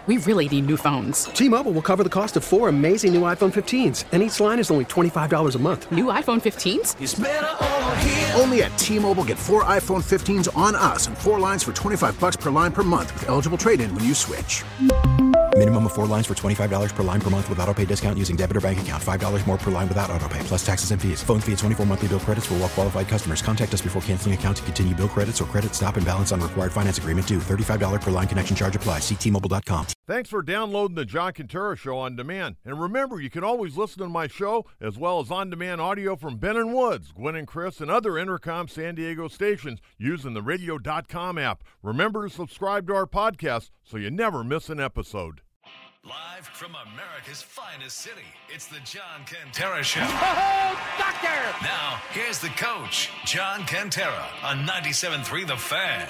We really need new phones. T-Mobile will cover the cost of 4 amazing new iPhone 15s, and each line is only $25 a month. New iPhone 15s? It's better over here. Only at T-Mobile, get 4 iPhone 15s on us and 4 lines for $25 per line per month with eligible trade-in when you switch. Minimum of 4 lines for $25 per line per month with autopay discount using debit or bank account. $5 more per line without autopay, plus taxes and fees. Phone fee at 24 monthly bill credits for well-qualified customers. Contact us before canceling account to continue bill credits or credit stop and balance on required finance agreement due. $35 per line connection charge applies. See T-Mobile.com. Thanks for downloading the John Quintero Show on demand. And remember, you can always listen to my show as well as on-demand audio from Ben and Woods, Gwen and Chris, and other Intercom San Diego stations using the radio.com app. Remember to subscribe to our podcast so you never miss an episode. Live from America's finest city, it's the John Quintero Show. Oh, doctor! Now, here's the coach, John Quintero, on 97.3 The Fan.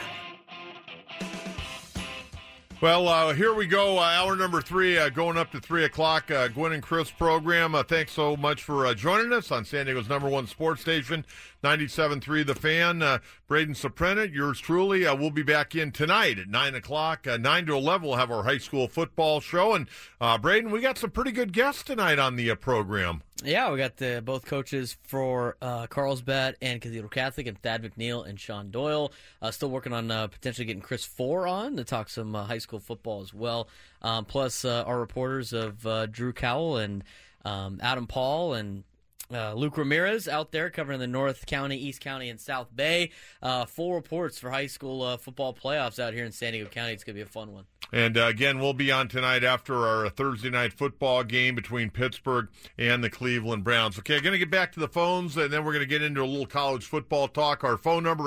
Well, here we go. Hour number 3, going up to 3 o'clock. Gwen and Chris program. Thanks so much for joining us on San Diego's #1 sports station, 97.3 The Fan. Braden Soprena, yours truly. We'll be back in tonight at 9 o'clock. 9 to 11, we'll have our high school football show. And, Braden, we got some pretty good guests tonight on the program. Yeah, we got both coaches for Carlsbad and Cathedral Catholic, and Thad McNeil and Sean Doyle. Still working on potentially getting Chris Four on to talk some high school football as well. Plus our reporters of Drew Cowell and Adam Paul and Luke Ramirez out there covering the North County, East County, and South Bay. Full reports for high school football playoffs out here in San Diego County. It's going to be a fun one. And, again, we'll be on tonight after our Thursday night football game between Pittsburgh and the Cleveland Browns. Okay, going to get back to the phones, and then we're going to get into a little college football talk. Our phone number,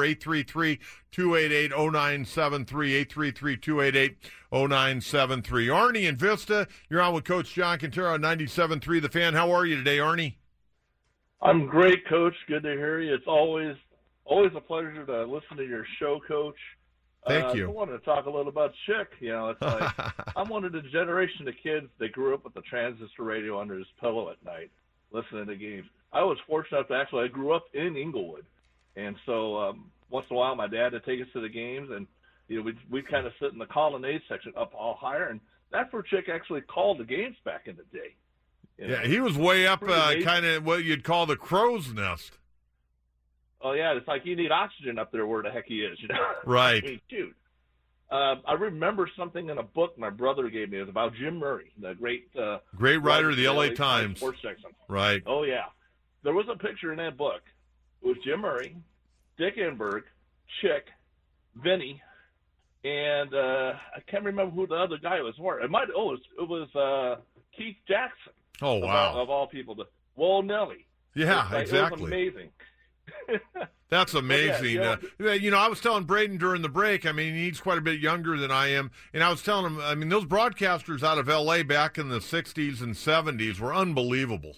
833-288-0973, 833-288-0973. Arnie in Vista, you're on with Coach John Quintero on 97.3 The Fan. How are you today, Arnie? I'm great, Coach. Good to hear you. It's always a pleasure to listen to your show, Coach. Thank you. I wanted to talk a little about Chick. You know, it's like I'm one of the generation of kids that grew up with the transistor radio under his pillow at night, listening to games. I was fortunate enough to I grew up in Inglewood, and so once in a while my dad would take us to the games, and we'd kind of sit in the colonnade section up all higher, and that's where Chick actually called the games back in the day. Yeah, he was way up, kind of what you'd call the crow's nest. Oh, yeah, it's like you need oxygen up there where the heck he is, Right. I mean, shoot. I remember something in a book my brother gave me. It was about Jim Murray, the great writer of the LA Times. Sports section. Right. Oh, yeah. There was a picture in that book. It was Jim Murray, Dick Enberg, Chick, Vinny, and I can't remember who the other guy was. It was Keith Jackson. Oh, wow. Of all people. Wall Nelly. Yeah, exactly. It was amazing. That's amazing. Yeah, I was telling Braden during the break, I mean, he's quite a bit younger than I am, and I was telling him, I mean, those broadcasters out of L.A. back in the 60s and 70s were unbelievable.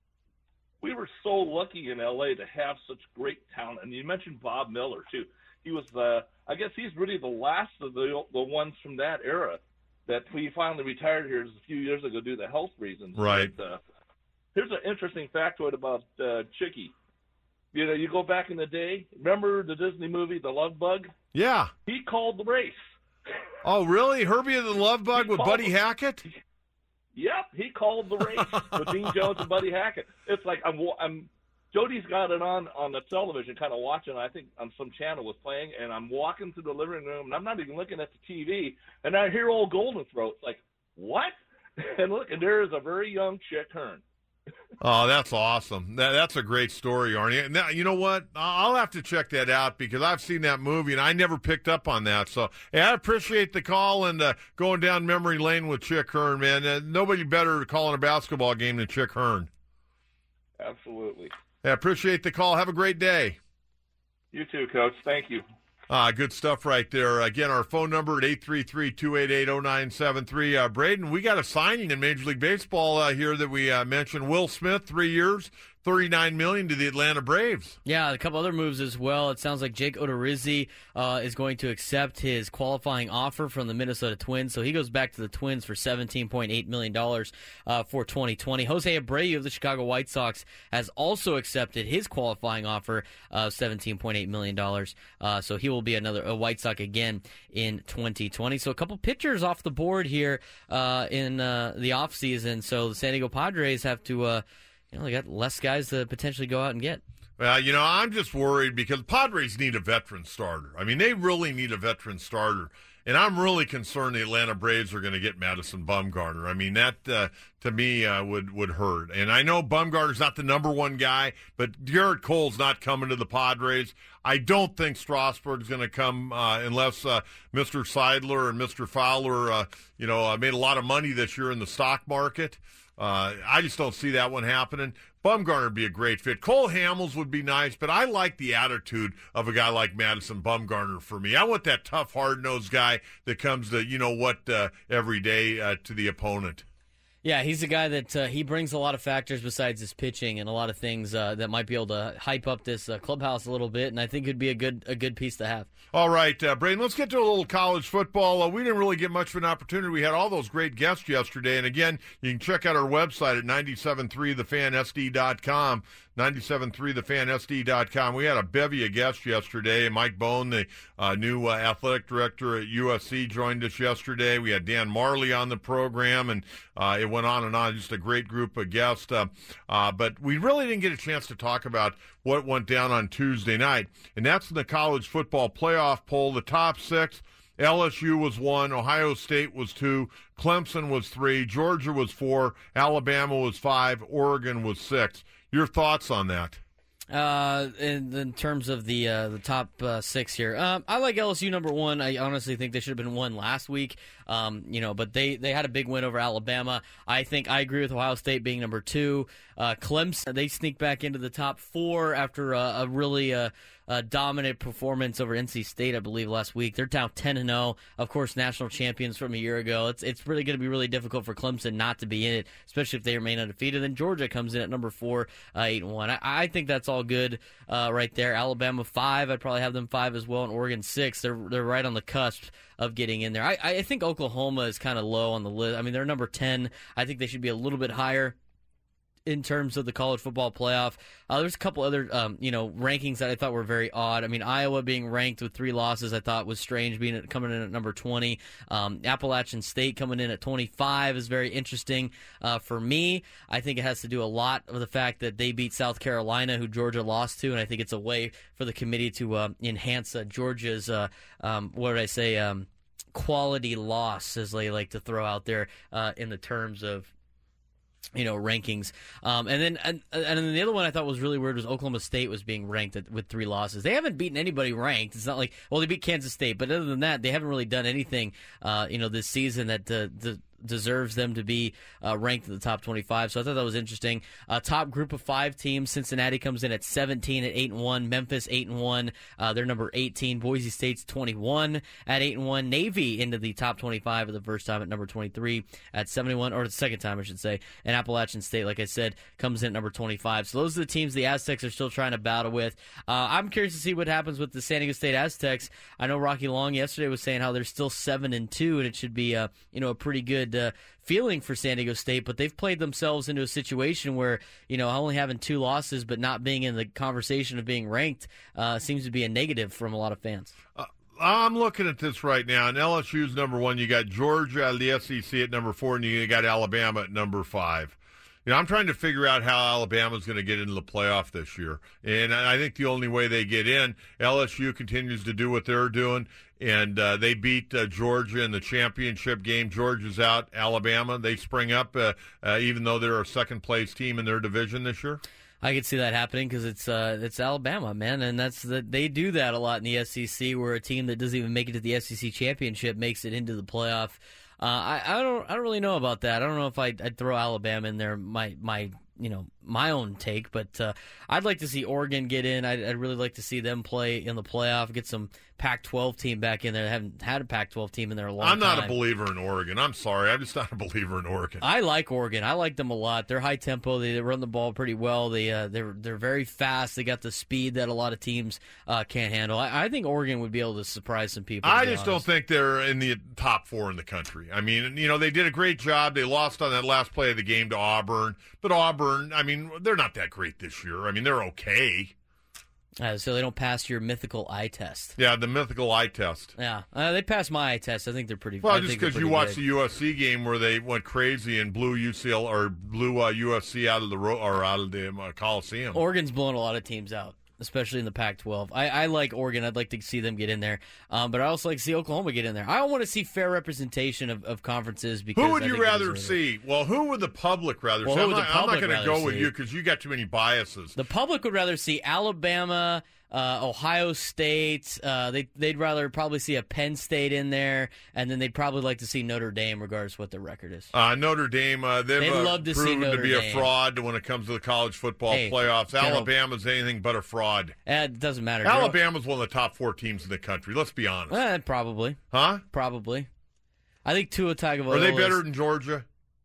We were so lucky in L.A. to have such great talent. And you mentioned Bob Miller, too. He was, I guess he's really the last of the ones from that era that we finally retired here a few years ago due to health reasons. Right. But, here's an interesting factoid about Chicky. You go back in the day, remember the Disney movie, The Love Bug? Yeah. He called the race. Oh, really? Herbie and the Love Bug with Buddy Hackett? Yep, he called the race with Dean Jones and Buddy Hackett. It's like Jody's got it on the television, kind of watching. I think on some channel was playing, and I'm walking through the living room, and I'm not even looking at the TV, and I hear old Golden Throat. It's like, what? And look, and there is a very young Chick Hearn. Oh, that's awesome. That's a great story, Arnie. Now, you know what? I'll have to check that out because I've seen that movie, and I never picked up on that. So, hey, I appreciate the call and going down memory lane with Chick Hearn, man. Nobody better calling a basketball game than Chick Hearn. Absolutely. I appreciate the call. Have a great day. You too, Coach. Thank you. Good stuff right there. Again, our phone number at 833-288-0973. Braden, we got a signing in Major League Baseball here that we mentioned. Will Smith, 3 years, $39 million to the Atlanta Braves. Yeah, a couple other moves as well. It sounds like Jake Odorizzi is going to accept his qualifying offer from the Minnesota Twins, so he goes back to the Twins for $17.8 million for 2020. Jose Abreu of the Chicago White Sox has also accepted his qualifying offer of $17.8 million, so he will be a White Sox again in 2020. So a couple pitchers off the board here in the offseason, so the San Diego Padres have to... they got less guys to potentially go out and get. Well, I'm just worried because Padres need a veteran starter. I mean, they really need a veteran starter. And I'm really concerned the Atlanta Braves are going to get Madison Bumgarner. I mean, that, to me, would hurt. And I know Bumgarner's not the number one guy, but Garrett Cole's not coming to the Padres. I don't think Strasburg's going to come unless Mr. Seidler and Mr. Fowler, made a lot of money this year in the stock market. I just don't see that one happening. Bumgarner would be a great fit. Cole Hamels would be nice, but I like the attitude of a guy like Madison Bumgarner for me. I want that tough, hard-nosed guy that comes to, every day to the opponent. Yeah, he's a guy that he brings a lot of factors besides his pitching and a lot of things that might be able to hype up this clubhouse a little bit, and I think it'd be a good piece to have. All right, Braden, let's get to a little college football. We didn't really get much of an opportunity. We had all those great guests yesterday, and again, you can check out our website at 973thefansd.com. 973thefansd.com. We had a bevy of guests yesterday. Mike Bone, the new athletic director at USC, joined us yesterday. We had Dan Marley on the program, and it went on and on. Just a great group of guests. But we really didn't get a chance to talk about what went down on Tuesday night, and that's in the college football playoff poll. The top six: LSU was 1, Ohio State was 2, Clemson was 3, Georgia was 4, Alabama was 5, Oregon was 6. Your thoughts on that? In terms of the top six here, I like LSU number 1. I honestly think they should have been 1 last week. But they had a big win over Alabama. I agree with Ohio State being number 2. Clemson, they sneak back into the top 4 after a really dominant performance over NC State, I believe, last week. They're down 10-0. Of course, national champions from a year ago. It's really going to be really difficult for Clemson not to be in it, especially if they remain undefeated. Then Georgia comes in at number 4, 8-1. I think that's all good right there. Alabama 5, I'd probably have them 5 as well, and Oregon 6. They're right on the cusp of getting in there. I think Oklahoma is kind of low on the list. I mean, they're number 10. I think they should be a little bit higher in terms of the college football playoff. There's a couple other, rankings that I thought were very odd. I mean, Iowa being ranked with 3 losses I thought was strange, coming in at number 20. Appalachian State coming in at 25 is very interesting for me. I think it has to do a lot with the fact that they beat South Carolina, who Georgia lost to, and I think it's a way for the committee to enhance Georgia's, quality loss, as they like to throw out there in the terms of rankings. And then the other one I thought was really weird was Oklahoma State was being ranked with 3 losses. They haven't beaten anybody ranked. It's not like, they beat Kansas State, but other than that, they haven't really done anything, this season that deserves them to be ranked in the top 25. So I thought that was interesting. Top group of 5 teams. Cincinnati comes in at 17 at 8-1. Memphis 8-1. They're number 18. Boise State's 21 at 8-1. Navy into the top 25 for the first time at number 23 at 71, or the second time I should say. And Appalachian State, like I said, comes in at number 25. So those are the teams the Aztecs are still trying to battle with. I'm curious to see what happens with the San Diego State Aztecs. I know Rocky Long yesterday was saying how they're still 7-2, and it should be a pretty good feeling for San Diego State, but they've played themselves into a situation where, only having 2 losses but not being in the conversation of being ranked seems to be a negative from a lot of fans. I'm looking at this right now, and LSU's number 1. You got Georgia out of the SEC at number 4, and you got Alabama at number 5. I'm trying to figure out how Alabama's going to get into the playoff this year. And I think the only way they get in, LSU continues to do what they're doing, and they beat Georgia in the championship game. Georgia's out. Alabama, they spring up, even though they're a second-place team in their division this year. I could see that happening because it's Alabama, man, and they do that a lot in the SEC, where a team that doesn't even make it to the SEC championship makes it into the playoff. I don't really know about that. I don't know if I'd throw Alabama in there. My my own take, but I'd like to see Oregon get in. I'd really like to see them play in the playoff, get some Pac-12 team back in there. They haven't had a Pac-12 team in there a long time. I'm not a believer in Oregon. I'm sorry. I'm just not a believer in Oregon. I like Oregon. I like them a lot. They're high tempo. They run the ball pretty well. They're very fast. They got the speed that a lot of teams can't handle. I think Oregon would be able to surprise some people. I just don't think they're in the top 4 in the country. I mean, they did a great job. They lost on that last play of the game to Auburn. But Auburn, I mean, they're not that great this year. I mean, they're okay. So they don't pass your mythical eye test. Yeah, the mythical eye test. Yeah, they passed my eye test. I think they're pretty. Well, just because you watched the USC game where they went crazy and blew USC out of the Coliseum. Oregon's blown a lot of teams out, especially in the Pac-12. I like Oregon. I'd like to see them get in there. But I also like to see Oklahoma get in there. I want to see fair representation of conferences. Because who would you rather see? Well, who would the public rather see? I'm not going to go with you because you got too many biases. The public would rather see Alabama, Ohio State. They'd rather probably see a Penn State in there, and then they'd probably like to see Notre Dame, regardless of what their record is. Notre Dame, they've love to see Notre to be Dame. A fraud when it comes to the college football playoffs. Alabama's anything but a fraud. It doesn't matter. Alabama's one of the top 4 teams in the country. Let's be honest. Probably. Huh? Probably. I think Tua Tagovailoa. Are they better than Georgia?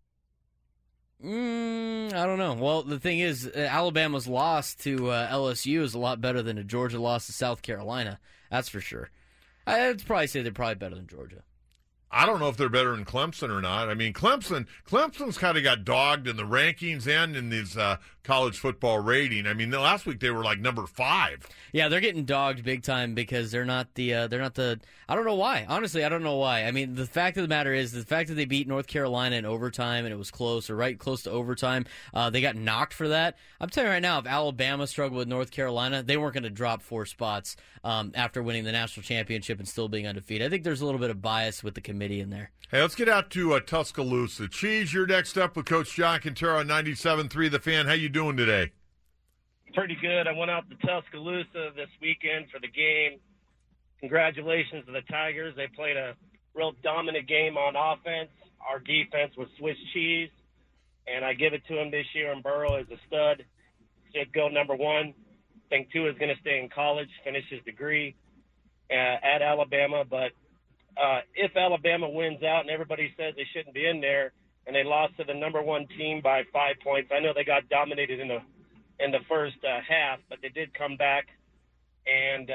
I don't know. Well, the thing is, Alabama's loss to LSU is a lot better than a Georgia loss to South Carolina. That's for sure. I'd probably say they're probably better than Georgia. I don't know if they're better than Clemson or not. I mean, Clemson's kind of got dogged in the rankings and in these college football rating. I mean, last week they were like number 5. Yeah, they're getting dogged big time because they're not the I don't know why. Honestly, I don't know why. I mean, the fact of the matter is the fact that they beat North Carolina in overtime and it was close or right close to overtime, they got knocked for that. I'm telling you right now, if Alabama struggled with North Carolina, they weren't going to drop 4 spots after winning the national championship and still being undefeated. I think there's a little bit of bias with the committee in there. Hey, let's get out to Tuscaloosa. Cheese, you're next up with Coach John Quintero on 97.3 The Fan. How you doing today? Pretty good. I went out to Tuscaloosa this weekend for the game. Congratulations to the Tigers. They played a real dominant game on offense. Our defense was Swiss cheese, and I give it to them this year. And Burrow is a stud. Should go number 1. I think Tua is going to stay in college, finish his degree at Alabama. But if Alabama wins out and everybody says they shouldn't be in there, and they lost to the number 1 team by 5 points, I know they got dominated in the first half, but they did come back, and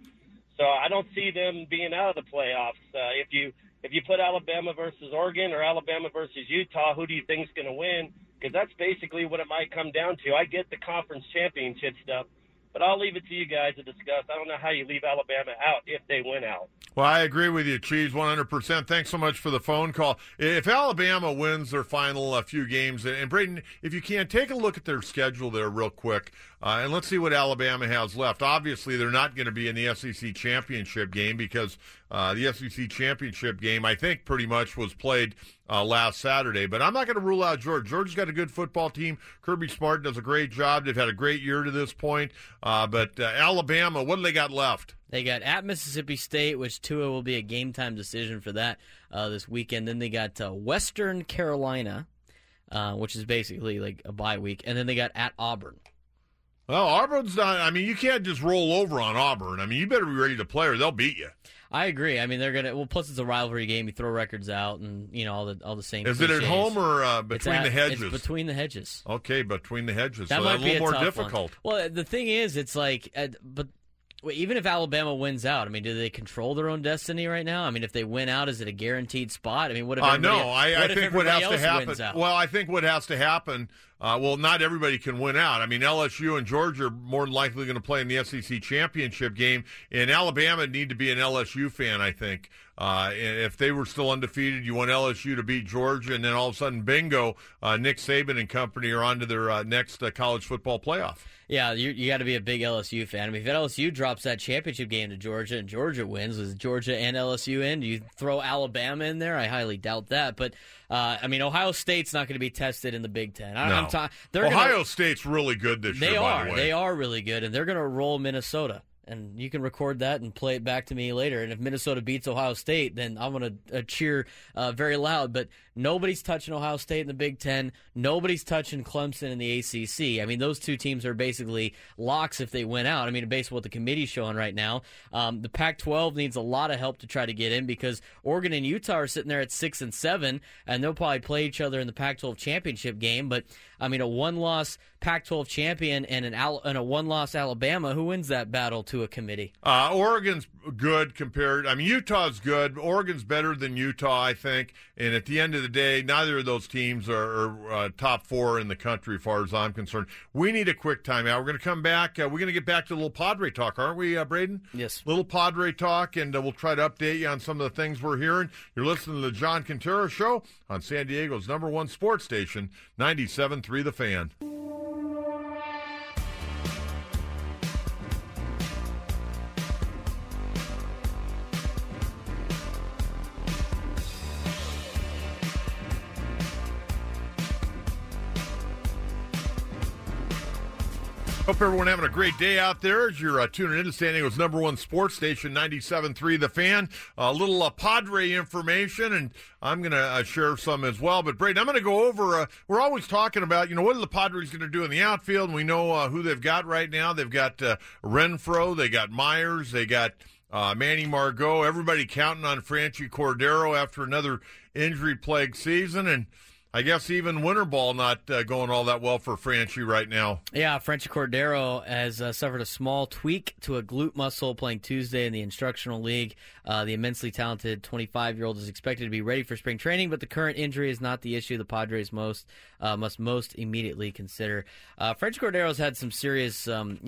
so I don't see them being out of the playoffs. If you put Alabama versus Oregon or Alabama versus Utah, who do you think is going to win? Because that's basically what it might come down to. I get the conference championship stuff, but I'll leave it to you guys to discuss. I don't know how you leave Alabama out if they win out. Well, I agree with you, Cheese, 100%. Thanks so much for the phone call. If Alabama wins their final few games, and Braden, if you can, take a look at their schedule there real quick, and let's see what Alabama has left. Obviously, they're not going to be in the SEC championship game because the SEC championship game, I think, pretty much was played last Saturday. But I'm not going to rule out Georgia. Georgia's got a good football team. Kirby Smart does a great job. They've had a great year to this point. But Alabama, what do they got left? They got at Mississippi State, which Tua will be a game-time decision for that this weekend. Then they got Western Carolina, which is basically like a bye week. And then they got at Auburn. Well, Auburn's not – I mean, you can't just roll over on Auburn. I mean, you better be ready to play or they'll beat you. I agree. I mean, they're going to – well, plus it's a rivalry game. You throw records out and, all the same Is cliches. it at home or between the hedges? It's between the hedges. Okay, between the hedges. That so might that's be a little more tough difficult. One. Well, the thing is, it's like but even if Alabama wins out, I mean, do they control their own destiny right now? I mean, if they win out, is it a guaranteed spot? I mean, what if everybody, no, I think what has to happen. Wins out? Well, I think what has to happen. Well, not everybody can win out. I mean, LSU and Georgia are more than likely going to play in the SEC championship game, and Alabama need to be an LSU fan, I think. If they were still undefeated, you want LSU to beat Georgia, and then all of a sudden, bingo, Nick Saban and company are on to their next college football playoff. Yeah, you got to be a big LSU fan. I mean, if LSU drops that championship game to Georgia and Georgia wins, is Georgia and LSU in? Do you throw Alabama in there? I highly doubt that. But, I mean, Ohio State's not going to be tested in the Big Ten. Ohio State's really good this year, by the way. They are really good, and they're going to roll Minnesota. and you can record that and play it back to me later. And if Minnesota beats Ohio State, then I'm going to cheer very loud. But nobody's touching Ohio State in the Big Ten. Nobody's touching Clemson in the ACC. I mean, those two teams are basically locks if they win out. I mean, based on what the committee's showing right now. The Pac-12 needs a lot of help to try to get in because Oregon and Utah are sitting there at 6 and 7, and they'll probably play each other in the Pac-12 championship game. But I mean, a one-loss Pac-12 champion and a one-loss Alabama, who wins that battle to a committee? Oregon's good compared. I mean, Utah's good. Oregon's better than Utah, I think. And at the end of the day, neither of those teams are top 4 in the country, as far as I'm concerned. We need a quick timeout. We're going to come back. We're going to get back to a little Padre talk, aren't we, Braden? Yes. Little Padre talk, and we'll try to update you on some of the things we're hearing. You're listening to the John Quintero Show on San Diego's #1 sports station, 97.3 The Fan. Hope everyone having a great day out there as you're tuning in to San Diego's #1 sports station, 97.3 The Fan. A little Padre information, and I'm going to share some as well. But, Braden, I'm going to go over, we're always talking about, what are the Padres going to do in the outfield, and we know who they've got right now. They've got Renfroe, they got Myers, they got Manny Margot, everybody counting on Franchy Cordero after another injury-plagued season, and I guess even winter ball not going all that well for Franchy right now. Yeah, Franchy Cordero has suffered a small tweak to a glute muscle playing Tuesday in the Instructional League. The immensely talented 25-year-old is expected to be ready for spring training, but the current injury is not the issue the Padres must most immediately consider. Franchy Cordero's had some serious,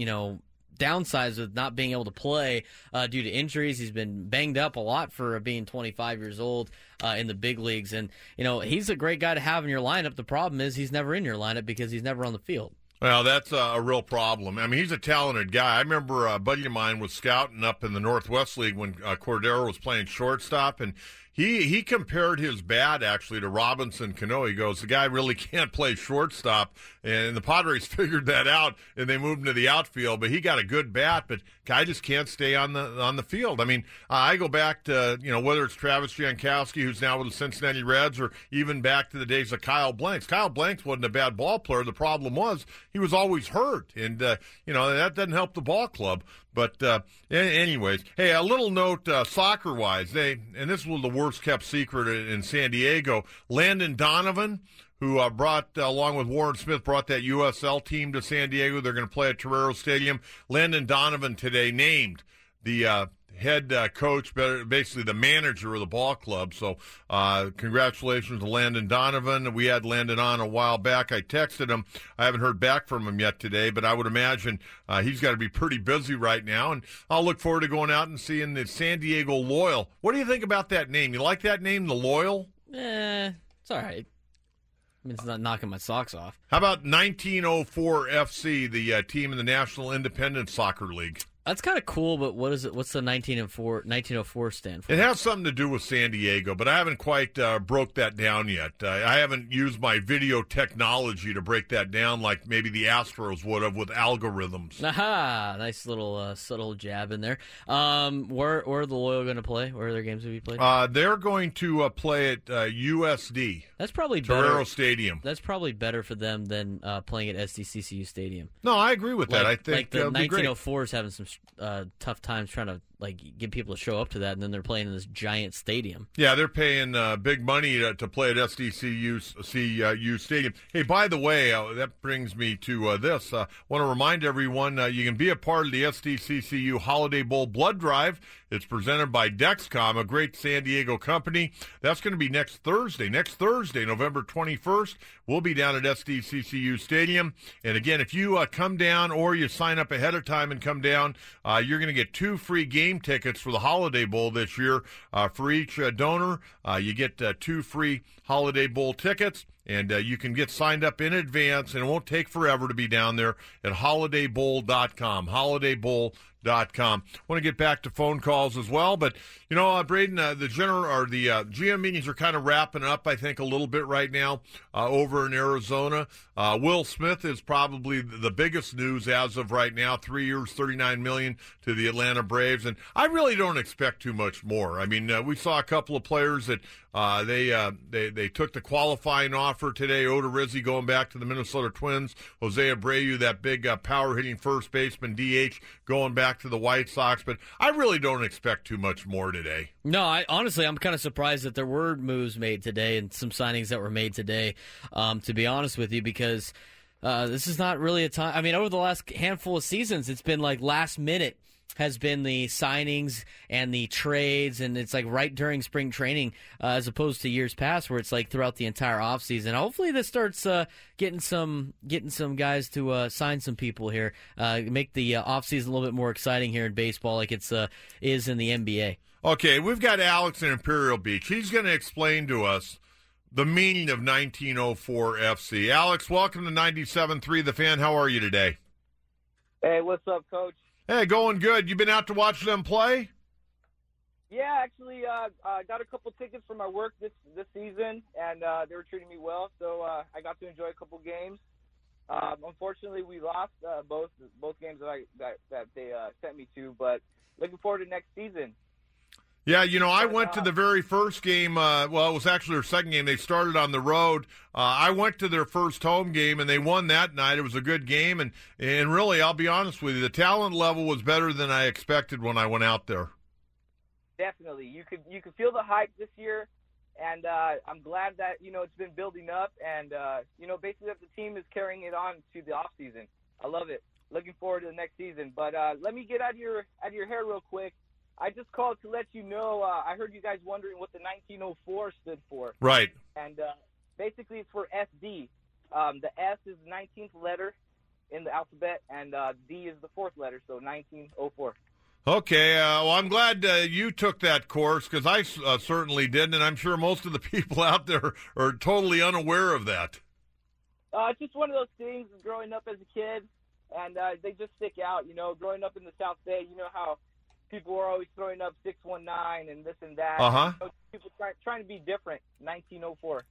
downsides with not being able to play due to injuries. He's been banged up a lot for being 25 years old in the big leagues. And, he's a great guy to have in your lineup. The problem is he's never in your lineup because he's never on the field. Well, that's a real problem. I mean, he's a talented guy. I remember a buddy of mine was scouting up in the Northwest League when Cordero was playing shortstop, and he compared his bat, actually, to Robinson Cano. He goes, the guy really can't play shortstop, and the Padres figured that out, and they moved him to the outfield. But he got a good bat, but guy just can't stay on the field. I mean, I go back to, whether it's Travis Jankowski, who's now with the Cincinnati Reds, or even back to the days of Kyle Blanks. Kyle Blanks wasn't a bad ball player. The problem was he was always hurt, and, that doesn't help the ball club. But anyways, hey, a little note soccer-wise, and this was the worst-kept secret in San Diego, Landon Donovan, who brought, along with Warren Smith, brought that USL team to San Diego. They're going to play at Torero Stadium. Landon Donovan today named the head coach, basically the manager of the ball club. So congratulations to Landon Donovan. We had Landon on a while back. I texted him. I haven't heard back from him yet today, but I would imagine he's got to be pretty busy right now. And I'll look forward to going out and seeing the San Diego Loyal. What do you think about that name? You like that name, the Loyal? It's all right. I mean, it's not knocking my socks off. How about 1904 FC, the team in the National Independent Soccer League? That's kind of cool, but what is it? What's the 1904 stand for? It has something to do with San Diego, but I haven't quite broke that down yet. I haven't used my video technology to break that down like maybe the Astros would have with algorithms. Aha! Nice little subtle jab in there. Where are the Loyal going to play? Where are their games going to be played? They're going to play at USD. That's probably Torero better. Stadium. That's probably better for them than playing at SDCCU Stadium. No, I agree with that. I think the 1904 is having some tough times trying to get people to show up to that, and then they're playing in this giant stadium. Yeah, they're paying big money to play at SDCU Stadium. Hey, by the way, that brings me to this. I want to remind everyone you can be a part of the SDCCU Holiday Bowl Blood Drive. It's presented by Dexcom, a great San Diego company. That's going to be next Thursday, November 21st. We'll be down at SDCCU Stadium. And again, if you come down or you sign up ahead of time and come down, you're going to get 2 free game tickets for the Holiday Bowl this year. For each donor, you get 2 free Holiday Bowl tickets. And you can get signed up in advance, and it won't take forever to be down there at holidaybowl.com, holidaybowl.com. I want to get back to phone calls as well, but Braden, the GM meetings are kind of wrapping up, I think, a little bit right now over in Arizona. Will Smith is probably the biggest news as of right now. 3 years, $39 million to the Atlanta Braves, and I really don't expect too much more. I mean, we saw a couple of players that they took the qualifying offer today. Odorizzi going back to the Minnesota Twins. Jose Abreu, that big power hitting first baseman, DH, going back to the White Sox. But I really don't expect too much more today. No, honestly, I'm kind of surprised that there were moves made today and some signings that were made today, to be honest with you, because this is not really a time. I mean, over the last handful of seasons, it's been like last minute has been the signings and the trades, and it's like right during spring training as opposed to years past where it's like throughout the entire offseason. Hopefully this starts getting some guys to sign some people here, make the offseason a little bit more exciting here in baseball like it's is in the NBA. Okay, we've got Alex in Imperial Beach. He's going to explain to us the meaning of 1904 FC. Alex, welcome to 97.3 The Fan. How are you today? Hey, what's up, Coach? Hey, going good. You been out to watch them play? Yeah, actually, I got a couple tickets for my work this season, and they were treating me well, so I got to enjoy a couple games. Unfortunately, we lost both games that they sent me to, but looking forward to next season. Yeah, I went to the very first game. It was actually their second game. They started on the road. I went to their first home game, and they won that night. It was a good game, and really, I'll be honest with you, the talent level was better than I expected when I went out there. Definitely. You could feel the hype this year, and I'm glad that, it's been building up, and, basically that the team is carrying it on to the offseason. I love it. Looking forward to the next season. But let me get out of your hair real quick. I just called to let you know, I heard you guys wondering what the 1904 stood for. Right. And basically it's for SD. The S is the 19th letter in the alphabet, and D is the fourth letter, so 1904. Okay, well, I'm glad you took that course, because I certainly didn't, and I'm sure most of the people out there are totally unaware of that. It's just one of those things growing up as a kid, and they just stick out. Growing up in the South Bay, you know how people are always throwing up 619 and this and that. Uh-huh. People trying to be different. 1904.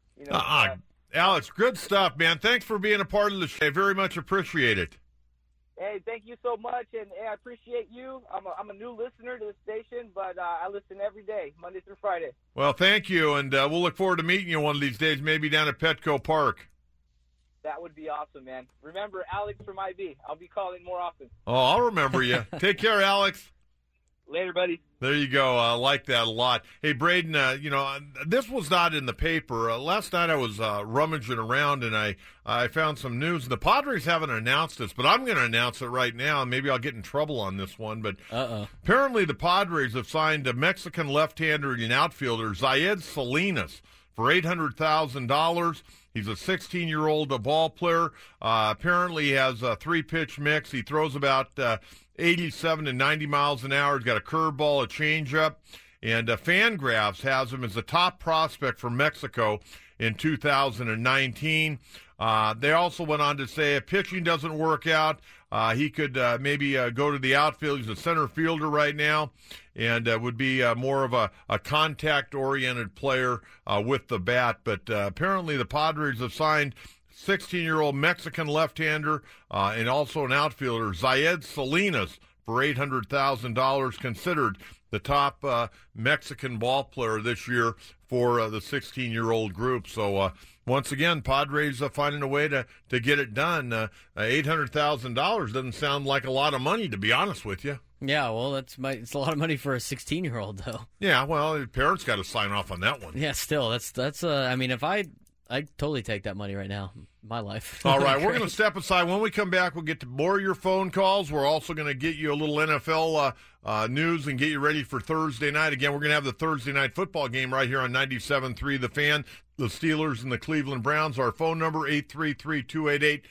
Alex, good stuff, man. Thanks for being a part of the show. I very much appreciate it. Hey, thank you so much, and I appreciate you. I'm a new listener to the station, but I listen every day, Monday through Friday. Well, thank you, and we'll look forward to meeting you one of these days, maybe down at Petco Park. That would be awesome, man. Remember Alex from IB. I'll be calling more often. Oh, I'll remember you. Take care, Alex. Later, buddy. There you go. I like that a lot. Hey, Braden, this was not in the paper. Last night I was rummaging around, and I found some news. The Padres haven't announced this, but I'm going to announce it right now, and maybe I'll get in trouble on this one. But apparently the Padres have signed a Mexican left-hander and outfielder, Zayed Salinas, for $800,000. He's a 16-year-old ball player. Apparently he has a three-pitch mix. He throws about 87 to 90 miles an hour. He's got a curveball, a changeup, and Fangraphs has him as the top prospect from Mexico in 2019. They also went on to say if pitching doesn't work out, he could maybe go to the outfield. He's a center fielder right now, and would be more of a contact-oriented player with the bat. But apparently the Padres have signed 16-year-old Mexican left-hander and also an outfielder, Zayed Salinas, for $800,000, considered the top Mexican ball player this year for the 16-year-old group. So once again, Padres finding a way to get it done. $800,000 doesn't sound like a lot of money, to be honest with you. Yeah, well, it's a lot of money for a 16-year-old, though. Yeah, well, the parents got to sign off on that one. Yeah, still, that's I mean, if I'd totally take that money right now. My life. All right, we're going to step aside. When we come back, we'll get to more of your phone calls. We're also going to get you a little NFL news and get you ready for Thursday night. Again, we're going to have the Thursday night football game right here on 97.3 The Fan. the Steelers and the Cleveland Browns. Our phone number, 833-288-0973,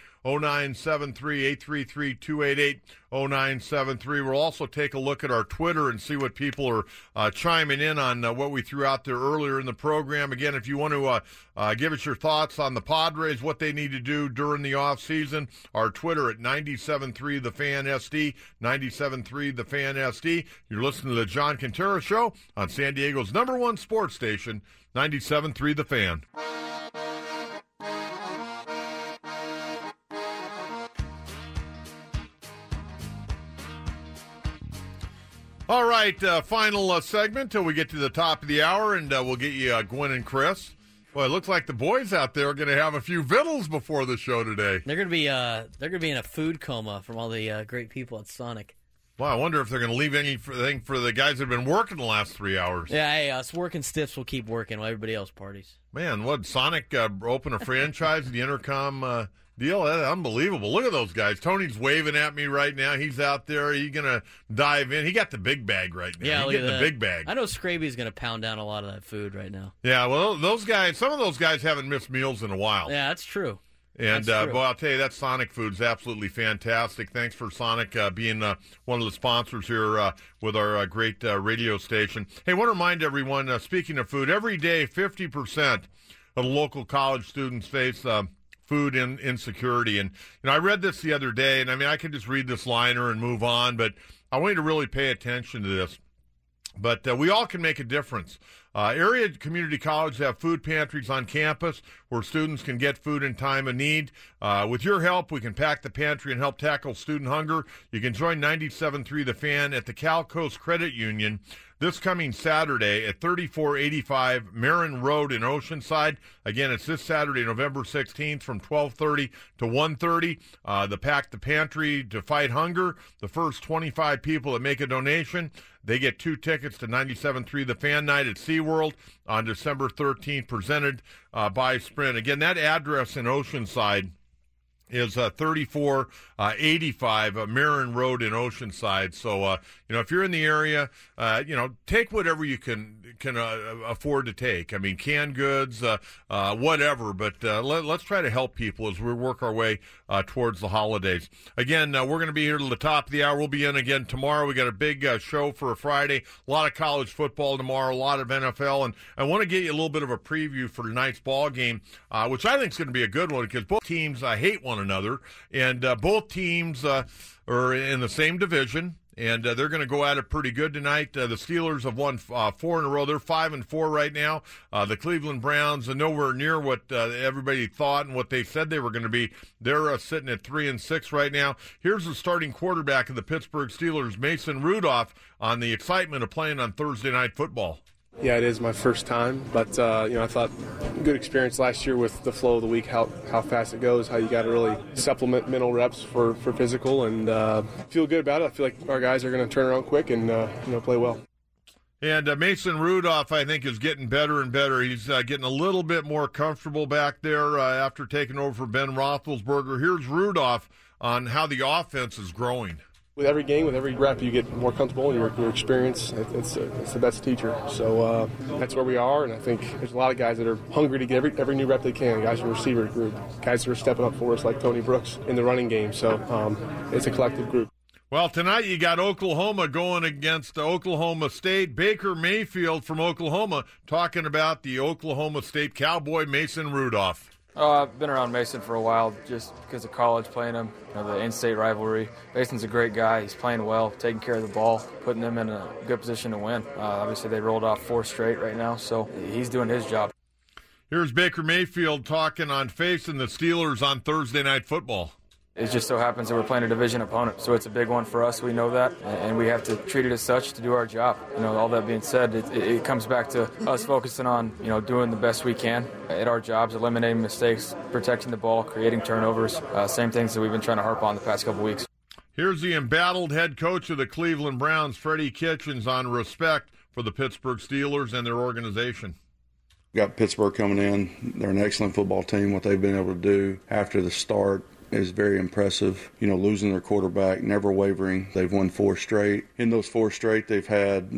833-288-0973. We'll also take a look at our Twitter and see what people are chiming in on what we threw out there earlier in the program. Again, if you want to give us your thoughts on the Padres, what they need to do during the offseason, our Twitter at 97.3 The Fan SD, 97.3 The Fan SD. You're listening to the John Quintero Show on San Diego's #1 sports station, 97.3 The Fan. All right, final segment till we get to the top of the hour, and we'll get you Gwen and Chris. Well, it looks like the boys out there are going to have a few vittles before the show today. They're going to be in a food coma from all the great people at Sonic. Well, I wonder if they're going to leave anything for the guys that have been working the last 3 hours. Yeah, hey, us working stiffs will keep working while everybody else parties. Man, what, Sonic open a franchise, the Intercom deal? That's unbelievable. Look at those guys. Tony's waving at me right now. He's out there. He's going to dive in. He got the big bag right now. Yeah, he's getting the big bag. I know Scraby's going to pound down a lot of that food right now. Yeah, well, those guys, some of those guys haven't missed meals in a while. Yeah, that's true. And, well, I'll tell you, that Sonic food's absolutely fantastic. Thanks for Sonic being one of the sponsors here with our great radio station. Hey, I want to remind everyone, speaking of food, every day 50% of the local college students face food insecurity. And, I read this the other day, and, I could just read this liner and move on, but I want you to really pay attention to this. But we all can make a difference. Area community colleges have food pantries on campus where students can get food in time of need. With your help, we can pack the pantry and help tackle student hunger. You can join 97.3 The Fan at the Cal Coast Credit Union this coming Saturday at 3485 Marin Road in Oceanside. Again, it's this Saturday, November 16th from 12:30 to 1:30. The Pack the Pantry to Fight Hunger. The first 25 people that make a donation, they get 2 tickets to 97.3 The Fan Night at SeaWorld on December 13th, presented by Sprint. Again, that address in Oceanside is 3485 Marin Road in Oceanside. So, if you're in the area, take whatever you can afford to take. Canned goods, whatever. But let's try to help people as we work our way towards the holidays. Again, we're going to be here till the top of the hour. We'll be in again tomorrow. We got a big show for a Friday. A lot of college football tomorrow, a lot of NFL. And I want to get you a little bit of a preview for tonight's ball game, which I think is going to be a good one because both teams hate one another, and both teams are in the same division, and they're going to go at it pretty good tonight. The Steelers have won 4 in a row. They're 5-4 right now. The Cleveland Browns are nowhere near what everybody thought and what they said they were going to be. They're sitting at 3-6 right now. Here's the starting quarterback of the Pittsburgh Steelers, Mason Rudolph, on the excitement of playing on Thursday Night Football. Yeah, it is my first time, but I thought good experience last year with the flow of the week, how fast it goes, how you got to really supplement mental reps for physical, and feel good about it. I feel like our guys are going to turn around quick and play well. And Mason Rudolph, I think, is getting better and better. He's getting a little bit more comfortable back there after taking over for Ben Roethlisberger. Here's Rudolph on how the offense is growing. With every game, with every rep, you get more comfortable, and your experience, it's the best teacher. So that's where we are, and I think there's a lot of guys that are hungry to get every new rep they can, guys in the receiver group, guys that are stepping up for us like Tony Brooks in the running game. So it's a collective group. Well, tonight you got Oklahoma going against Oklahoma State. Baker Mayfield from Oklahoma talking about the Oklahoma State Cowboy, Mason Rudolph. I've been around Mason for a while just because of college, playing him, the in-state rivalry. Mason's a great guy. He's playing well, taking care of the ball, putting them in a good position to win. Obviously, they rolled off 4 straight right now, so he's doing his job. Here's Baker Mayfield talking on facing the Steelers on Thursday Night Football. It just so happens that we're playing a division opponent, so it's a big one for us. We know that, and we have to treat it as such to do our job. All that being said, it comes back to us focusing on, doing the best we can at our jobs, eliminating mistakes, protecting the ball, creating turnovers, same things that we've been trying to harp on the past couple weeks. Here's the embattled head coach of the Cleveland Browns, Freddie Kitchens, on respect for the Pittsburgh Steelers and their organization. We got Pittsburgh coming in. They're an excellent football team. What they've been able to do after the start is very impressive. Losing their quarterback, never wavering. They've won 4 straight. In those 4 straight, they've had,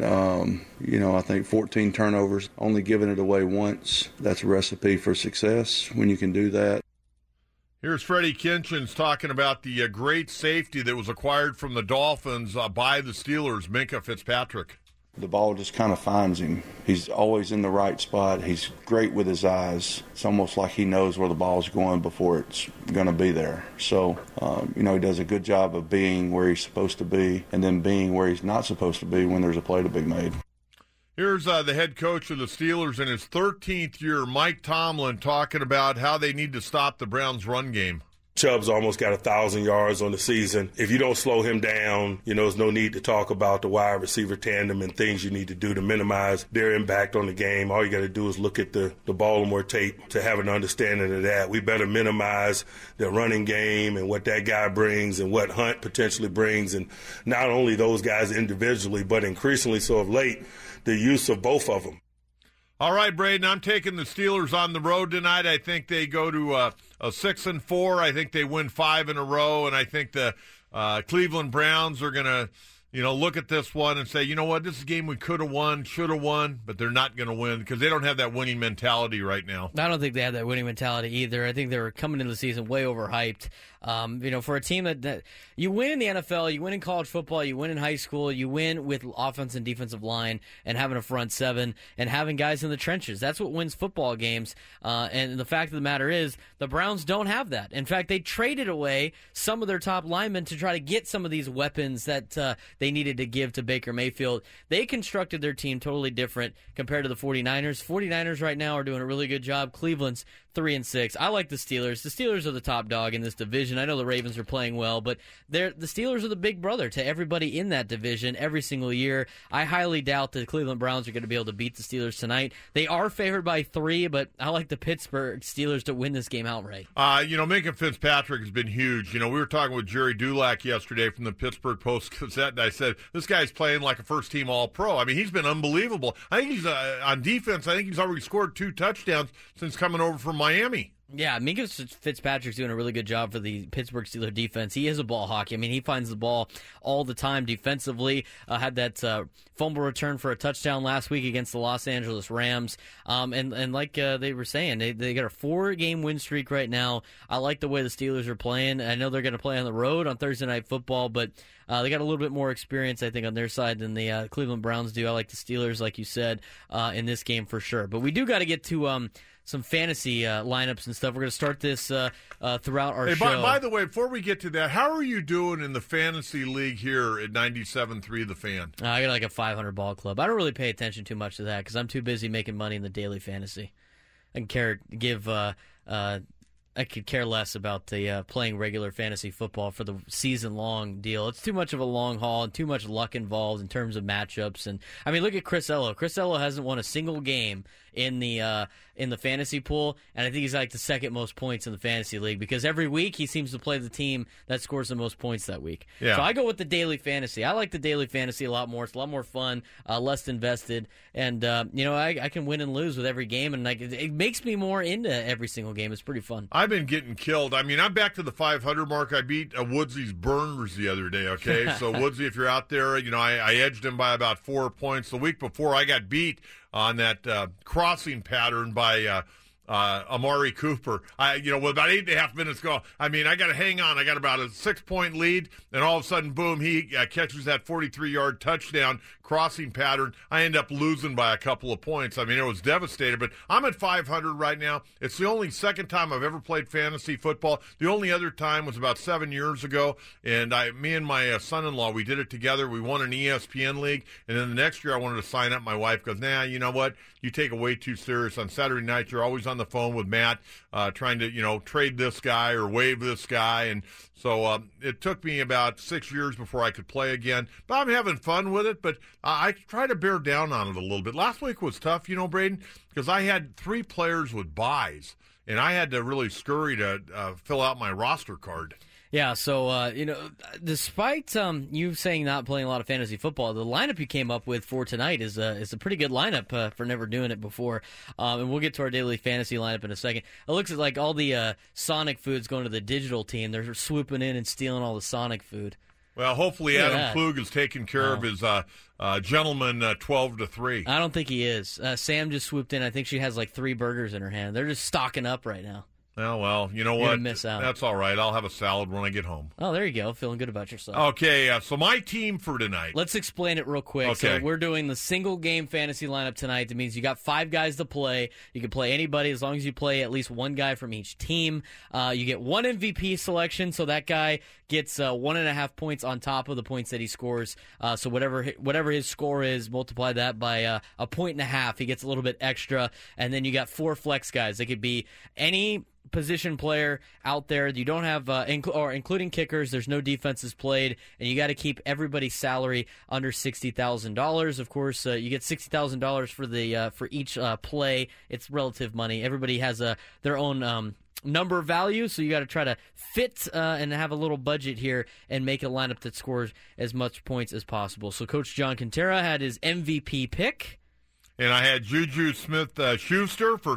I think 14 turnovers, only given it away once. That's a recipe for success when you can do that. Here's Freddie Kitchens talking about the great safety that was acquired from the Dolphins by the Steelers, Minkah Fitzpatrick. The ball just kind of finds him. He's always in the right spot. He's great with his eyes. It's almost like he knows where the ball's going before it's going to be there. So, he does a good job of being where he's supposed to be and then being where he's not supposed to be when there's a play to be made. Here's the head coach of the Steelers in his 13th year, Mike Tomlin, talking about how they need to stop the Browns' run game. Chubb's almost got 1,000 yards on the season. If you don't slow him down, there's no need to talk about the wide receiver tandem and things you need to do to minimize their impact on the game. All you got to do is look at the Baltimore tape to have an understanding of that. We better minimize the running game and what that guy brings and what Hunt potentially brings, and not only those guys individually, but increasingly so of late, the use of both of them. All right, Braden, I'm taking the Steelers on the road tonight. I think they go to a 6-4. I think they win 5 in a row, and I think the Cleveland Browns are going to, look at this one and say, you know what, this is a game we could have won, should have won, but they're not going to win because they don't have that winning mentality right now. I don't think they have that winning mentality either. I think they were coming into the season way overhyped. For a team that you win in the NFL, you win in college football, you win in high school, you win with offense and defensive line and having a front seven and having guys in the trenches. That's what wins football games. And the fact of the matter is the Browns don't have that. In fact, they traded away some of their top linemen to try to get some of these weapons that they needed to give to Baker Mayfield. They constructed their team totally different compared to the 49ers. 49ers right now are doing a really good job. Cleveland's 3-6. I like the Steelers. The Steelers are the top dog in this division. I know the Ravens are playing well, but the Steelers are the big brother to everybody in that division every single year. I highly doubt the Cleveland Browns are going to be able to beat the Steelers tonight. They are favored by 3, but I like the Pittsburgh Steelers to win this game outright. Minkah Fitzpatrick has been huge. We were talking with Jerry Dulac yesterday from the Pittsburgh Post-Gazette, and I said, this guy's playing like a first-team All-Pro. I mean, he's been unbelievable. I think he's on defense. I think he's already scored 2 touchdowns since coming over from Miami. Yeah, Minkah Fitzpatrick's doing a really good job for the Pittsburgh Steelers defense. He is a ball hawk. I mean, he finds the ball all the time defensively. Had that fumble return for a touchdown last week against the Los Angeles Rams. And like they were saying, they got a 4-game win streak right now. I like the way the Steelers are playing. I know they're going to play on the road on Thursday Night Football, but they got a little bit more experience, I think, on their side than the Cleveland Browns do. I like the Steelers, like you said, in this game for sure. But we do got to get to some fantasy lineups and stuff. We're going to start this throughout our show. By the way, before we get to that, how are you doing in the fantasy league here at 97.3 The Fan? I got like a 500 ball club. I don't really pay attention too much to that because I'm too busy making money in the daily fantasy. I could care less about the playing regular fantasy football for the season-long deal. It's too much of a long haul and too much luck involved in terms of matchups. And I mean, look at Chris Ello. Chris Ello hasn't won a single game in the fantasy pool, and I think he's like the second most points in the fantasy league because every week he seems to play the team that scores the most points that week. Yeah. So I go with the daily fantasy. I like the daily fantasy a lot more. It's a lot more fun, less invested, and I can win and lose with every game, and it makes me more into every single game. It's pretty fun. I've been getting killed. I mean, I'm back to the 500 mark. I beat Woodsy's Burners the other day, okay? So, Woodsy, if you're out there, I edged him by about 4 points. The week before, I got beat on that crossing pattern by Amari Cooper. With about 8.5 minutes to go, I mean, I got to hang on. I got about a 6-point lead, and all of a sudden, boom, he catches that 43-yard touchdown crossing pattern. I end up losing by a couple of points. I mean, it was devastating, but I'm at 500 right now. It's the only second time I've ever played fantasy football. The only other time was about 7 years ago, and me and my son-in-law, we did it together. We won an ESPN league, and then the next year I wanted to sign up. My wife goes, nah, you know what? You take it way too serious. On Saturday night, you're always on the phone with Matt trying to, trade this guy or waive this guy, and so it took me about 6 years before I could play again. But I'm having fun with it, but I try to bear down on it a little bit. Last week was tough, Braden, because I had 3 players with buys, and I had to really scurry to fill out my roster card. Yeah, so, despite you saying not playing a lot of fantasy football, the lineup you came up with for tonight is a pretty good lineup for never doing it before. And we'll get to our daily fantasy lineup in a second. It looks like all the Sonic food's going to the digital team. They're swooping in and stealing all the Sonic food. Well, hopefully Adam Klug is taking care of his gentleman 12-3. I don't think he is. Sam just swooped in. I think she has like 3 burgers in her hand. They're just stocking up right now. Oh, well, you know You're what? gonna miss out. That's all right. I'll have a salad when I get home. Oh, there you go. Feeling good about yourself. Okay, so my team for tonight. Let's explain it real quick. Okay. So we're doing the single game fantasy lineup tonight. That means you got 5 guys to play. You can play anybody as long as you play at least one guy from each team. You get 1 MVP selection, so that guy gets 1.5 points on top of the points that he scores. So whatever his score is, multiply that by 1.5 points. He gets a little bit extra. And then you got 4 flex guys. They could be any position player out there. You don't have, including kickers, there's no defenses played, and you got to keep everybody's salary under $60,000. Of course, you get $60,000 for each play. It's relative money. Everybody has their own number value, so you got to try to fit and have a little budget here and make a lineup that scores as much points as possible. So Coach John Quintera had his MVP pick. And I had Juju Smith-Schuster for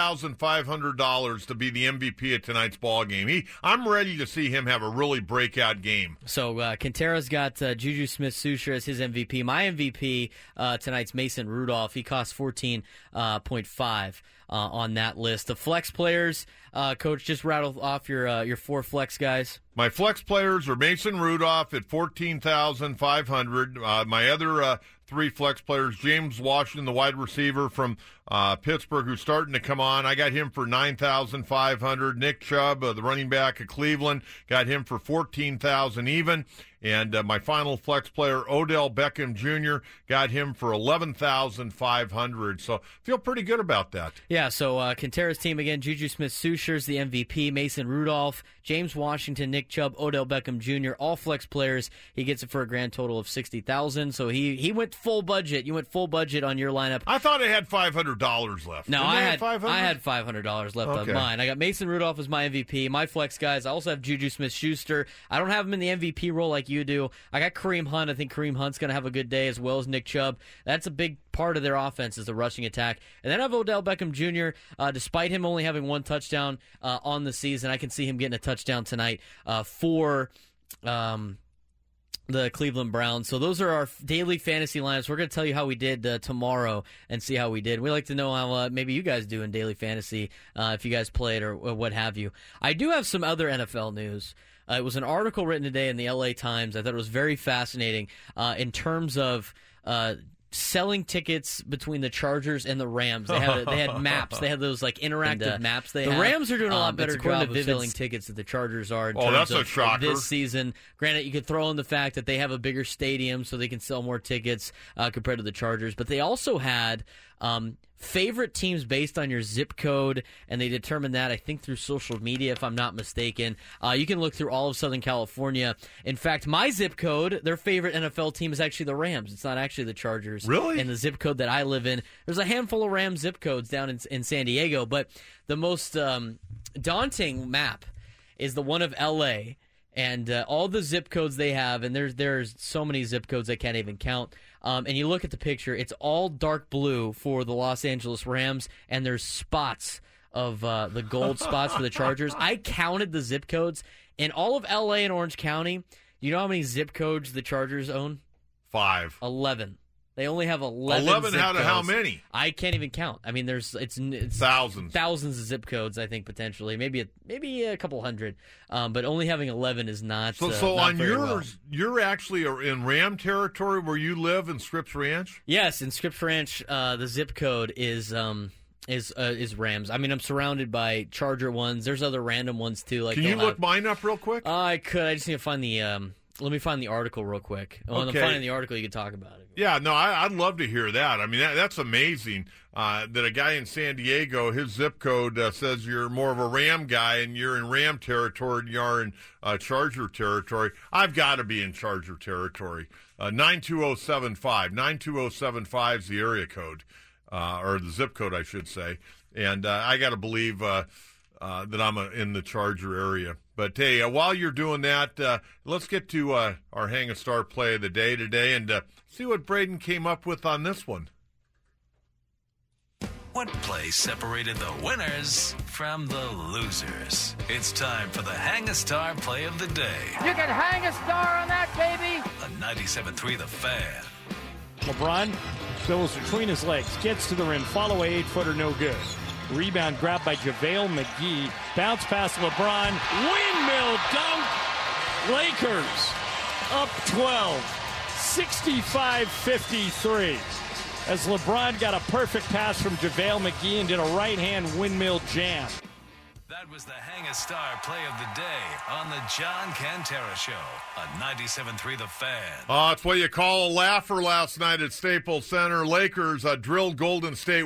$10,500 to be the MVP of tonight's ball game. I'm ready to see him have a really breakout game. So Quintera's got Juju Smith-Schuster as his MVP. My MVP tonight's Mason Rudolph. He cost 14.5 on that list. The flex players, Coach, just rattle off your 4 flex guys. My flex players are Mason Rudolph at $14,500. My other 3 flex players, James Washington, the wide receiver from Pittsburgh, who's starting to come on. I got him for $9,500. Nick Chubb, the running back of Cleveland, got him for $14,000 even. And my final flex player, Odell Beckham Jr., got him for $11,500. So feel pretty good about that. Yeah, so Quintera's team again, Juju Smith-Schuster's the MVP, Mason Rudolph, James Washington, Nick Chubb, Odell Beckham Jr., all flex players. He gets it for a grand total of $60,000. So he went full budget. You went full budget on your lineup. I thought I had $500 left. No, Didn't I had $500 left on Okay. mine. I got Mason Rudolph as my MVP. My flex guys, I also have Juju Smith-Schuster. I don't have him in the MVP role like you do. I got Kareem Hunt. I think Kareem Hunt's going to have a good day, as well as Nick Chubb. That's a big part of their offense is the rushing attack. And then I have Odell Beckham Jr. Despite him only having 1 touchdown on the season, I can see him getting a touchdown tonight for the Cleveland Browns. So those are our daily fantasy lineups. We're going to tell you how we did tomorrow and see how we did. We like to know how maybe you guys do in daily fantasy, if you guys played or what have you. I do have some other NFL news. It was an article written today in the LA Times. I thought it was very fascinating in terms of selling tickets between the Chargers and the Rams. They had maps. They had those like interactive maps. The Rams are doing a lot better job of selling tickets than the Chargers are. In terms that's a of shocker. This season. Granted, you could throw in the fact that they have a bigger stadium, so they can sell more tickets compared to the Chargers. But they also had favorite teams based on your zip code, and they determined that, I think, through social media, if I'm not mistaken. You can look through all of Southern California. In fact, my zip code, their favorite NFL team is actually the Rams. It's not actually the Chargers. Really? In the zip code that I live in. There's a handful of Rams zip codes down in San Diego, but the most daunting map is the one of L.A., and all the zip codes they have, and there's so many zip codes I can't even count. And you look at the picture, it's all dark blue for the Los Angeles Rams, and there's spots of the gold spots for the Chargers. I counted the zip codes. In all of L.A. and Orange County, you know how many zip codes the Chargers own? 5. 11. They only have 11 zip out of codes. how many? I can't even count. I mean, it's thousands of zip codes. I think potentially, maybe a couple hundred, but only having 11 is not. So not on very yours, well. you're actually in Ram territory where you live in Scripps Ranch. Yes, in Scripps Ranch, the zip code is Rams. I mean, I'm surrounded by Charger ones. There's other random ones too. Like, can you look mine up real quick? I could. I just need to find the. Let me find the article real quick. When I'm finding the article, you can talk about it. Yeah, no, I'd love to hear that. I mean, that's amazing that a guy in San Diego, his zip code says you're more of a Ram guy and you're in Ram territory and you're in Charger territory. I've got to be in Charger territory. 92075. 92075 is the area code, or the zip code, I should say. And I got to believe that I'm in the Charger area. But, hey, while you're doing that, let's get to our Hang a Star play of the day today and see what Braden came up with on this one. What play separated the winners from the losers? It's time for the Hang a Star play of the day You can hang a star on that, baby. on 97.3 The Fan. LeBron fills between his legs, gets to the rim, follow-away 8-footer, no good. Rebound grabbed by JaVale McGee. Bounce pass LeBron. Windmill dunk. Lakers up 12. 65-53. As LeBron got a perfect pass from JaVale McGee and did a right-hand windmill jam. That was the Hang a Star play of the day on the John Cantera Show on 97.3 The Fan. It's what you call a laugher last night at Staples Center. Lakers drilled Golden State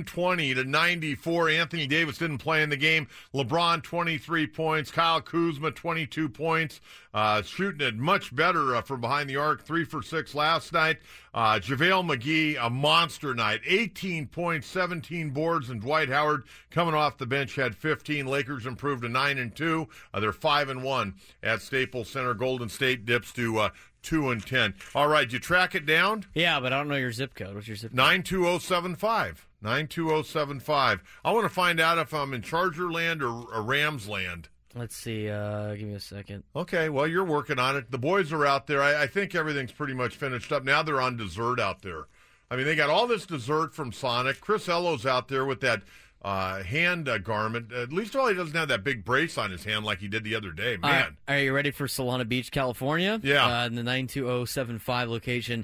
120-94. Anthony Davis didn't play in the game. LeBron, 23 points. Kyle Kuzma, 22 points. Shooting it much better from behind the arc, 3 for 6 last night. JaVale McGee, a monster night, 18 points, 17 boards, and Dwight Howard coming off the bench had 15. Lakers improved to 9-2. They're 5-1 at Staples Center. Golden State dips to 2-10. All right, you track it down? Yeah, but I don't know your zip code. What's your zip code? 92075. 92075. I want to find out if I'm in Charger land or Rams land. Let's see. Give me a second. Okay, well, you're working on it. The boys are out there. I think everything's pretty much finished up. Now they're on dessert out there. I mean, they got all this dessert from Sonic. Chris Ello's out there with that hand garment. At least all he doesn't have that big brace on his hand like he did the other day. Man. Are you ready for Solana Beach, California? Yeah. In the 92075 location.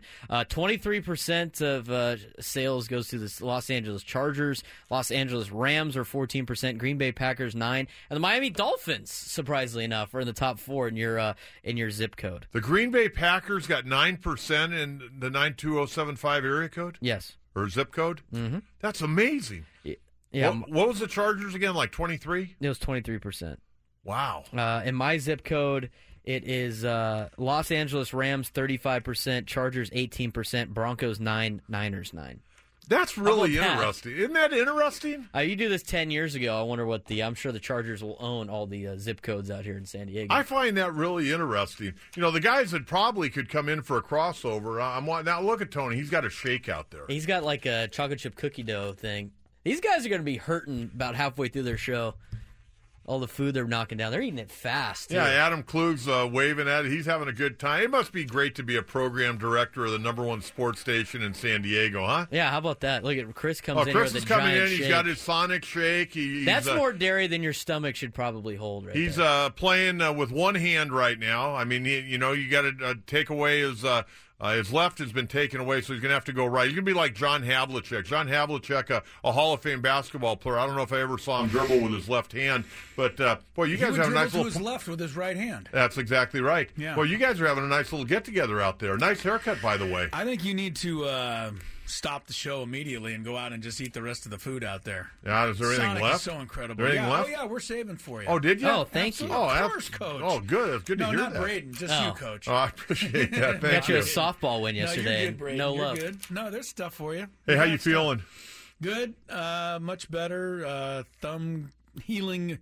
23% of sales goes to the Los Angeles Chargers. Los Angeles Rams are 14%. Green Bay Packers 9%. And the Miami Dolphins, surprisingly enough, are in the top 4 in your zip code. The Green Bay Packers got 9% in the 92075 area code? Yes. Or zip code? Mm-hmm. That's amazing. Yeah. What was the Chargers again, like 23? It was 23%. Wow. In my zip code, it is Los Angeles Rams 35%, Chargers 18%, Broncos 9%, Niners 9%. That's really interesting. Isn't that interesting? You do this 10 years ago. I wonder what I'm sure the Chargers will own all the zip codes out here in San Diego. I find that really interesting. You know, the guys that probably could come in for a crossover. Now look at Tony. He's got a shake out there. He's got like a chocolate chip cookie dough thing. These guys are going to be hurting about halfway through their show. All the food they're knocking down. They're eating it fast, too. Yeah, Adam Klug's waving at it. He's having a good time. It must be great to be a program director of the #1 sports station in San Diego, huh? Yeah, how about that? Look at Chris comes in Chris with is a coming giant in. shake. He's got his Sonic shake. That's more dairy than your stomach should probably hold right He's there. Playing with one hand right now. I mean, you got to take away his left has been taken away, so he's going to have to go right. He's going to be like John Havlicek. John Havlicek, a Hall of Fame basketball player. I don't know if I ever saw him dribble with his left hand, but boy, you guys have a nice little. He his left with his right hand. That's exactly right. Yeah. Well, you guys are having a nice little get together out there. Nice haircut, by the way. I think you need to stop the show immediately and go out and just eat the rest of the food out there. Yeah, is there anything Sonic left? Is so incredible. Is there anything left? Oh yeah, we're saving for you. Oh, did you? Oh, thank you. Absolutely. Of course, Coach. Oh, good. That's good to hear not that. Braden, just you, Coach. Oh, I appreciate that. Thank Got you you. a softball win yesterday. No, you're good, Braden. No you're love. good. No, there's stuff for you. Hey, how you feeling? Good. Much better. Thumb healing.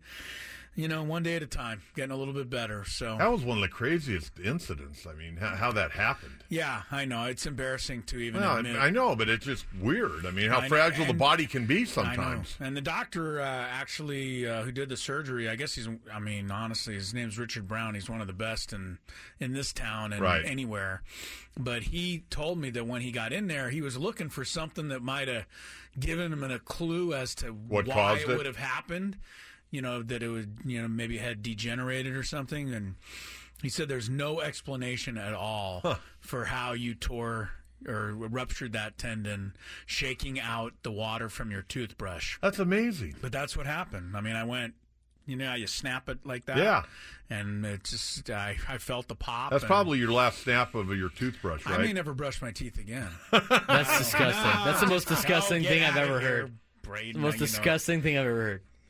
One day at a time, getting a little bit better. So that was one of the craziest incidents. I mean, how that happened. Yeah, I know. It's embarrassing to even admit. I know, but it's just weird. I mean, how fragile the body can be sometimes. I know. And the doctor actually who did the surgery, I guess honestly, his name's Richard Brown. He's one of the best in this town and anywhere. But he told me that when he got in there, he was looking for something that might have given him a clue as to why it would have happened. That it would, maybe had degenerated or something. And he said there's no explanation at all for how you tore or ruptured that tendon, shaking out the water from your toothbrush. That's amazing. But that's what happened. I mean, I went, how you snap it like that? Yeah. And it just, I felt the pop. That's probably your last snap of your toothbrush, right? I may never brush my teeth again. That's disgusting. That's the most disgusting thing I've ever heard. Braden, the most disgusting thing I've ever heard.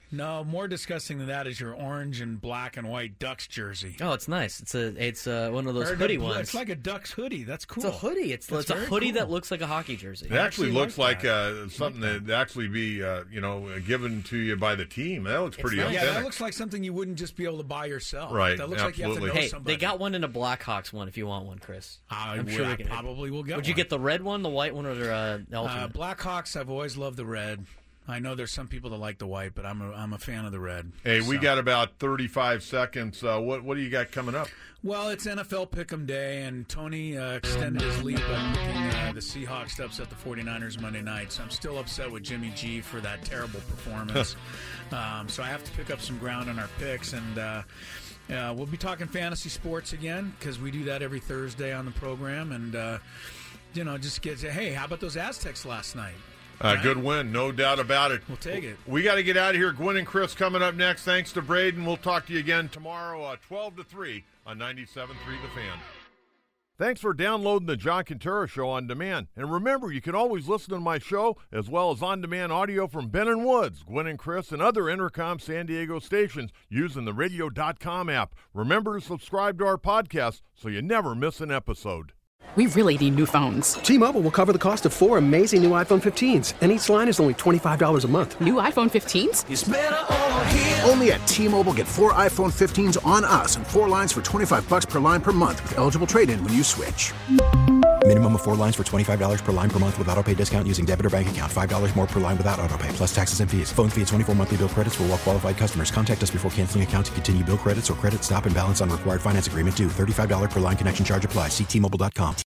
No, more disgusting than that is your orange and black and white Ducks jersey. Oh, it's nice. It's one of those hoodie ones. It's like a Ducks hoodie. That's cool. It's a hoodie. It's a hoodie that looks like a hockey jersey. It actually looks like something that actually be given to you by the team. That looks pretty authentic. Yeah, that looks like something you wouldn't just be able to buy yourself. Right. That looks absolutely. like you have to know somebody. They got one in a Blackhawks one if you want one, Chris. I'm sure I probably will get one. Would you get the red one, the white one, or the alternate? Blackhawks, I've always loved the red. I know there's some people that like the white, but I'm a fan of the red. Hey, we got about 35 seconds. What do you got coming up? Well, it's NFL Pick'em Day, and Tony extended his lead by picking the Seahawks to upset the 49ers Monday night. So I'm still upset with Jimmy G for that terrible performance. So I have to pick up some ground on our picks, and we'll be talking fantasy sports again because we do that every Thursday on the program. And, just hey, how about those Aztecs last night? Good win, no doubt about it. We'll take it. We got to get out of here. Gwen and Chris coming up next. Thanks to Braden. We'll talk to you again tomorrow, 12 to 3 on 97.3 The Fan. Thanks for downloading the John Quintero Show on demand. And remember, you can always listen to my show as well as on-demand audio from Ben & Woods, Gwen and Chris, and other Intercom San Diego stations using the radio.com app. Remember to subscribe to our podcast so you never miss an episode. We really need new phones. T-Mobile will cover the cost of 4 amazing new iPhone 15s, and each line is only $25 a month. New iPhone 15s? It's better over here. Only at T-Mobile, get 4 iPhone 15s on us and 4 lines for $25 per line per month with eligible trade-in when you switch. Minimum of 4 lines for $25 per line per month with autopay discount using debit or bank account. $5 more per line without autopay, plus taxes and fees. Phone fee at 24 monthly bill credits for well-qualified customers. Contact us before canceling account to continue bill credits or credit stop and balance on required finance agreement due. $35 per line connection charge applies. See T-Mobile.com.